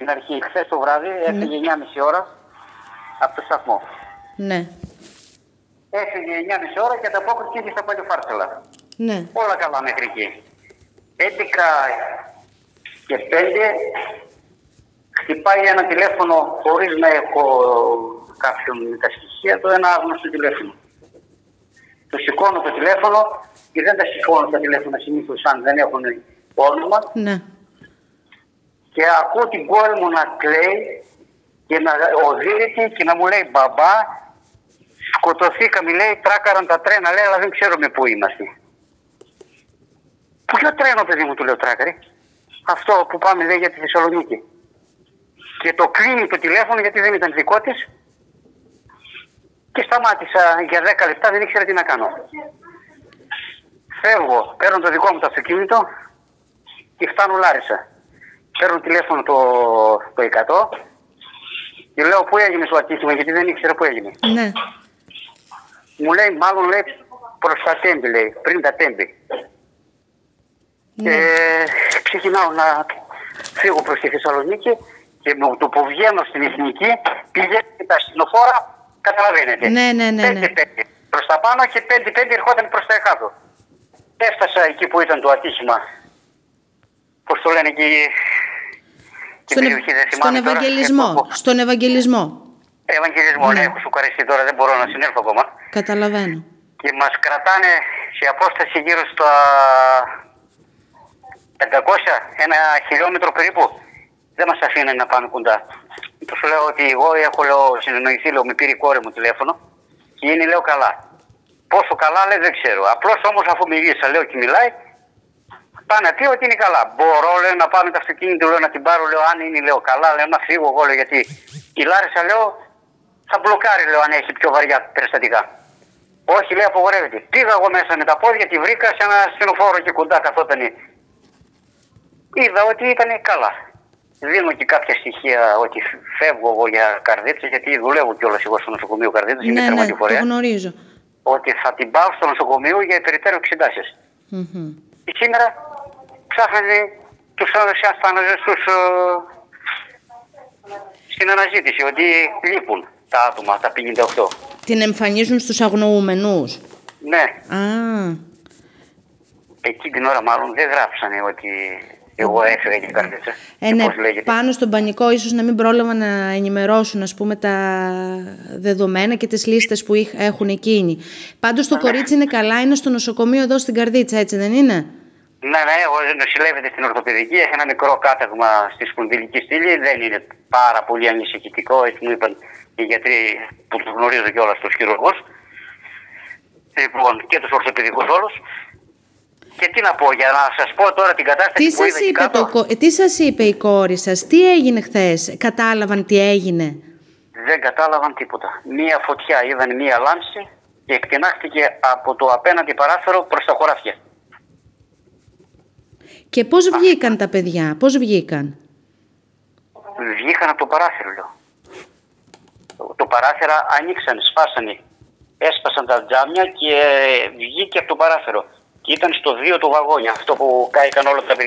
στην αρχή. Χθες το βράδυ έφυγε 9.30 ώρα από το σταθμό. Ναι. Έφυγε 9.30 ώρα και ανταπόκριση είχε στα Παλαιοφάρσελα. Ναι. Όλα καλά μέχρι εκεί. 11 και 5 χτυπάει ένα τηλέφωνο χωρίς να έχω κάποιον με τα στοιχεία, το ένα άγνωστο τηλέφωνο. Το σηκώνω το τηλέφωνο και δεν τα σηκώνω τα τηλέφωνα συνήθως αν δεν έχουν όνομα. Ναι. Και ακούω την κόρη μου να κλαίει και να οδύρεται και να μου λέει μπαμπά, σκοτωθήκαμε, λέει, τράκαραν τα τρένα, λέει, αλλά δεν ξέρουμε πού είμαστε. Ποιο τρένο, παιδί μου, του λέω τράκαρη? Αυτό που πάμε, λέει, για τη Θεσσαλονίκη. Και το κλείνει το τηλέφωνο γιατί δεν ήταν δικό της. Και σταμάτησα για 10 λεπτά, δεν ήξερα τι να κάνω. Φεύγω, παίρνω το δικό μου το αυτοκίνητο και φτάνω Λάρισα. Παίρνω τηλέφωνο το 100 και λέω πού έγινε το ατύχημα, γιατί δεν ήξερα πού έγινε. Ναι. Μου λέει, μάλλον λέει προς τα Τέμπη, λέει, πριν τα Τέμπη. Ναι. Ξεκινάω να φύγω προς τη Θεσσαλονίκη και με το που βγαίνω στην Εθνική πηγαίνει τα ασθενοφόρα, καταλαβαίνετε. Ναι. 5-5 προς τα πάνω και 5-5 ερχόταν προς τα κάτω. Έφτασα εκεί που ήταν το ατύχημα. Πώς το λένε εκεί. Στον Ευαγγελισμό. Στον Ευαγγελισμό. Ευαγγελισμό, ναι, έχω σοκαριστεί τώρα, δεν μπορώ να συνέλθω ακόμα. Καταλαβαίνω. Και μας κρατάνε σε απόσταση γύρω στα 500, 1 χιλιόμετρο περίπου. Δεν μας αφήνουν να πάμε κοντά. Τους λέω ότι εγώ έχω, λέω, συνεννοηθεί, λέω, με πήρε η κόρη μου τηλέφωνο και είναι, λέω, καλά. Πόσο καλά, λέει, δεν ξέρω. Απλώς όμως αφού μίλησα, λέω, και μιλάει, πάνε να πει ότι είναι καλά. Μπορώ, λέω, να πάμε το αυτοκίνητο, λέω, να την πάρω, λέω, αν είναι, λέω, καλά, λέω, να φύγω εγώ, λέω, γιατί η Λάρισα, λέω, θα μπλοκάρει, λέω, αν έχει πιο βαριά περιστατικά. Όχι, λέει, απογορεύεται. Πήγα εγώ μέσα με τα πόδια, τη βρήκα σε ένα ασθενοφόρο και κοντά καθότανε. Είδα ότι ήταν καλά. Δίνω και κάποια στοιχεία ότι φεύγω εγώ για Καρδίτσες, γιατί δουλεύω κιόλας εγώ στο νοσοκομείο Καρδίτσες, είμαι τερματιφορέα. Το γνωρίζω. Ότι θα την πάω στο νοσοκομείο για υπερητέρω εξετάσεις. Και σήμερα ψάχνανε τους ασθενείς στην αναζήτηση, ότι λείπουν τα άτομα, τα 58. Την εμφανίζουν στους αγνοούμενους. Ναι. Α. Εκεί την ώρα μάλλον δεν γράψανε ότι εγώ έφυγα και Καρδίτσα. Ναι, πάνω στον πανικό ίσως να μην πρόλαβαν να ενημερώσουν, ας πούμε, τα δεδομένα και τις λίστες που έχουν εκείνοι. Πάντως το κορίτσι είναι καλά, είναι στο νοσοκομείο εδώ στην Καρδίτσα, έτσι δεν είναι? Ναι, εγώ νοσηλεύεται στην ορθοπαιδική, έχει ένα μικρό κάταγμα στη σπονδυλική στήλη, δεν είναι πάρα πολύ ανησυχητικό, έτσι μου είπαν οι γιατροί που τους γνωρίζω κιόλας, τους χειρουργούς. Λοιπόν, και τους ορθοπαιδικούς όλους. Και τι να πω, για να σας πω τώρα την κατάσταση που είδα εκεί κάτω. Τι σας είπε η κόρη σας, τι έγινε χθες, κατάλαβαν τι έγινε? Δεν κατάλαβαν τίποτα. Μία φωτιά, είδαν μία λάμψη και εκτινάχθηκε από το απέναντι παράθυρο προς τα χωράφια. Και πώς βγήκαν τα παιδιά, πώς βγήκαν? Βγήκαν από το παράθυρο, λέω. Το παράθυρα ανοίξαν, σπάσανε. Έσπασαν τα τζάμια και βγήκε από το παράθυρο. Και ήταν στο 2 το βαγόνι, αυτό που κάηκαν όλα τα παιδιά.